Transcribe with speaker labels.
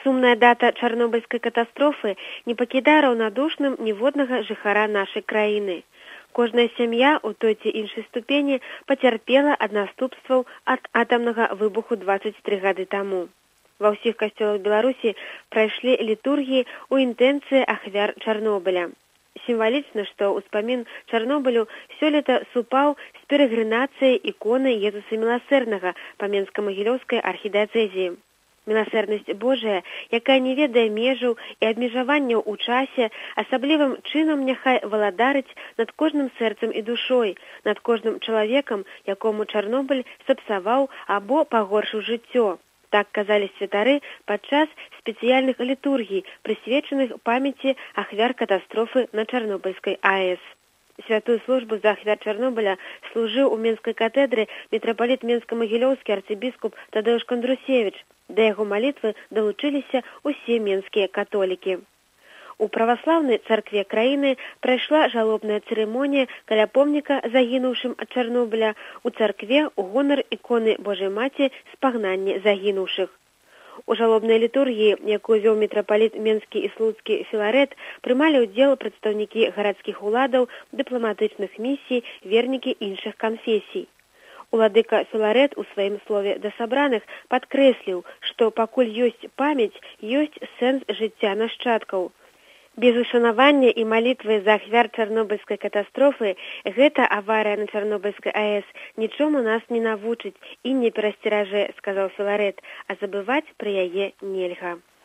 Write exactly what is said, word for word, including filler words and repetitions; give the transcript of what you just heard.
Speaker 1: Сумная дата чарнобыльскай катастрофы не пакідае раўнадушным ніводнага жыхара нашай краіны. Кожная сям'я ў той ці іншай ступені пацярпела ад наступстваў ад атамнага выбуху дваццаць тры гады таму. Ва ўсіх касцёлах Беларусі прайшлі літургіі ў інтэнцыі ахвяр Чарнобыля. Сімвалічна, што ўспамін Чарнобылю сёлета супаў з перагрынацыяй іконы Езуса Міласэрнага па Менска-Магілёўскай архідыяцэзіі. Міласэрнасць Божая, якая не ведае межаў і абмежаванняў у часе, асаблівым чынам няхай валадарыць над кожным сэрцам і душой, над кожным чалавекам, якому Чарнобыль сапсаваў або пагоршыў жыццё. Так казалі святары падчас спецыяльных літургій, прысвечаных памяці ахвяр катастрофы на Чарнобыльскай АЭС. Святую службу за ахвяр Чарнобыля служыў у Менскай катедры мітрапаліт Менска-Магілёўскі арцыбіскуп Тадеуш Кандрусевіч. Да яго малітвы далучыліся ўсе менскія католікі. У праваслаўнай царкве краіны прайшла жалобная цырымонія каля помніка загінуўшым ад Чарнобыля у царкве ў гонар іконы Божай Маці спагнання загінуўшых. У жалобнай літургіі, якую вёў мітрапаліт Менскі і Слуцкі Філарэт, прымалі ўдзел прадстаўнікі гарадскіх уладаў, дыпламатычных місій, вернікі іншых канфесій. Уладыка Філарэт у сваім слове да сабраных падкрэсліў, што пакуль ёсць памяць, ёсць сэнс жыцця нашчадкаў. Без ушанавання і малітвы за ахвяр чарнобыльскай катастрофы гэта аварыя на Чарнобыльскай АЭС нічому нас не навучыць і не перасцеражэ, сказаў Філарэт, а забываць пра яе нельга.